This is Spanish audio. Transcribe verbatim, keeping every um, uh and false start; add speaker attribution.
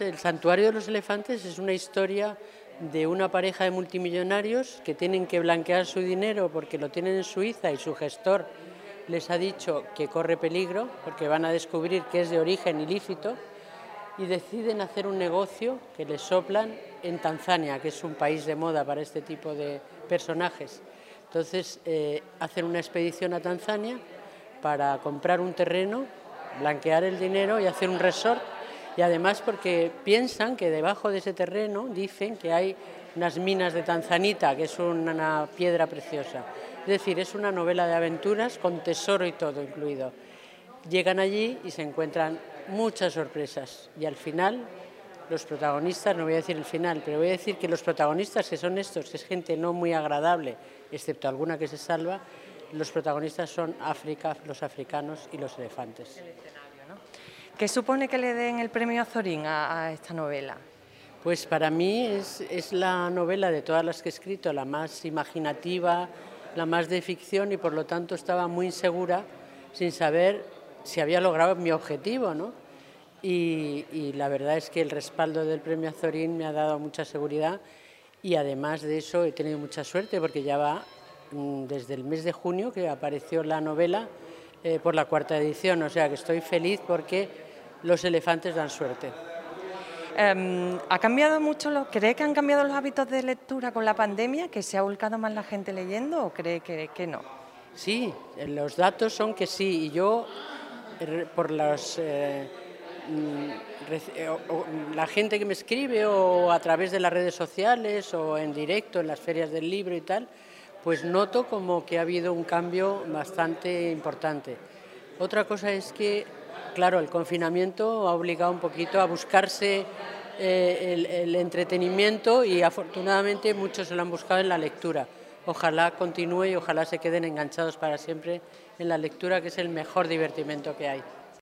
Speaker 1: el Santuario de los Elefantes es una historia de una pareja de multimillonarios que tienen que blanquear su dinero porque lo tienen en Suiza y su gestor les ha dicho que corre peligro porque van a descubrir que es de origen ilícito y deciden hacer un negocio que les soplan en Tanzania, que es un país de moda para este tipo de personajes. Entonces eh, hacen una expedición a Tanzania para comprar un terreno, blanquear el dinero y hacer un resort. Y además porque piensan que debajo de ese terreno dicen que hay unas minas de tanzanita, que es una piedra preciosa. Es decir, es una novela de aventuras con tesoro y todo incluido. Llegan allí y se encuentran muchas sorpresas y al final los protagonistas, no voy a decir el final, pero voy a decir que los protagonistas que son estos, que es gente no muy agradable, excepto alguna que se salva, los protagonistas son África, los africanos y los elefantes.
Speaker 2: ¿Qué supone que le den el premio Azorín a, a esta novela?
Speaker 1: Pues para mí es, es la novela de todas las que he escrito, la más imaginativa, la más de ficción y por lo tanto estaba muy insegura sin saber si había logrado mi objetivo, ¿no? Y, y la verdad es que el respaldo del premio Azorín me ha dado mucha seguridad y además de eso he tenido mucha suerte porque ya va mmm, desde el mes de junio que apareció la novela eh, por la cuarta edición, o sea que estoy feliz porque los elefantes dan suerte.
Speaker 2: Um, ¿Ha cambiado mucho? Lo, ¿Cree que han cambiado los hábitos de lectura con la pandemia? ¿Que se ha volcado más la gente leyendo o cree que, que no?
Speaker 1: Sí, los datos son que sí y yo por los... Eh, la gente que me escribe o a través de las redes sociales o en directo en las ferias del libro y tal, pues noto como que ha habido un cambio bastante importante. Otra cosa es que, claro, el confinamiento ha obligado un poquito a buscarse eh, el, el entretenimiento y afortunadamente muchos se lo han buscado en la lectura. Ojalá continúe y ojalá se queden enganchados para siempre en la lectura, que es el mejor divertimento que hay.